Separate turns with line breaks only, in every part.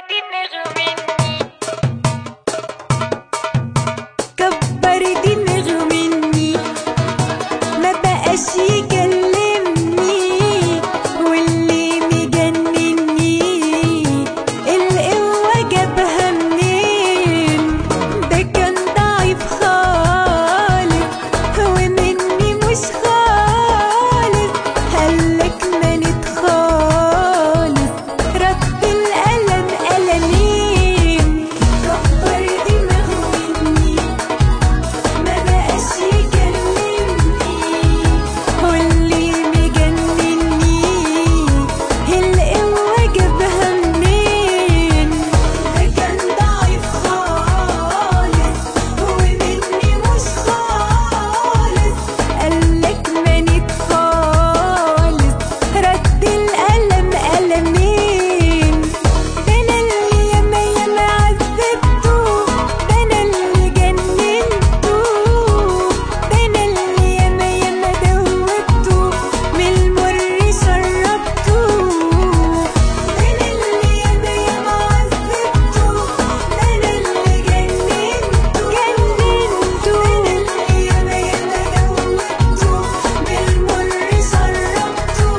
دماغه مني، كبر دماغه مني، ما بقاش يكلمني، واللي مجنني القوة جابها منين؟ ده كان ضعيف خالص ومني مش خالص، قالك مانت خالص، رد القلم قلمين، كبر دماغه مني، ما بقاش يكلمني، واللي مجنني القوة جابها منين؟ ده كان ضعيف خالص ومني مش خالص، قالك مانت خالص، رد القلم قلمين. ده انا اللي ياما ياما عذبته، ده انا اللي جننته، ده انا اللي ياما ياما دوبته، من المر شربته، ده انا اللي ياما ياما عذبته، ده انا اللي جننته، ده انا اللي ياما ياما دوبته، من المر شربته.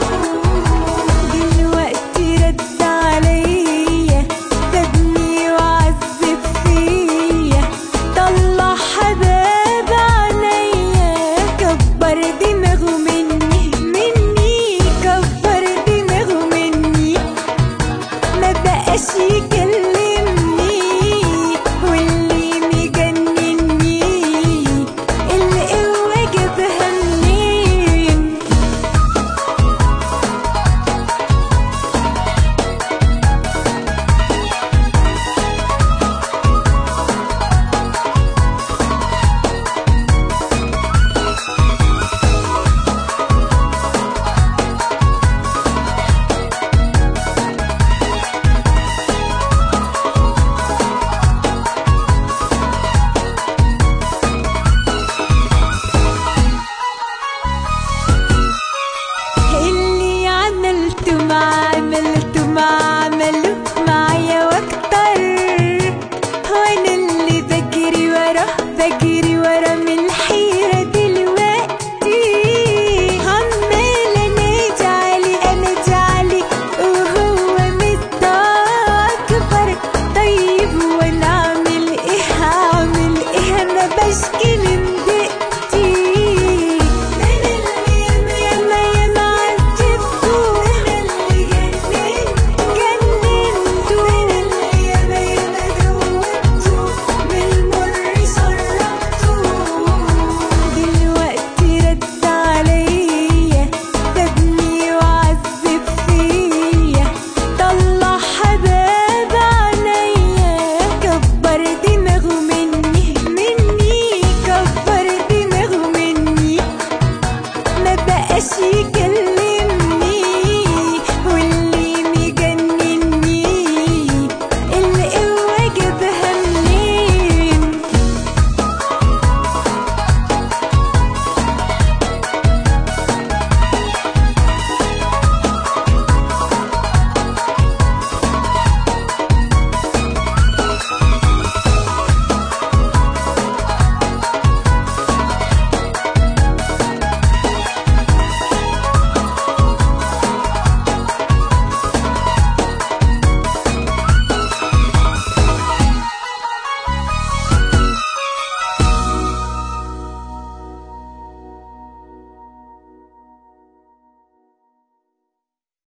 دلوقتي رد عليا، سابني وعذب فيا، طلع حباب عينيا، كبر دماغه مني، كبر دماغه مني، ما بقاش يكلمني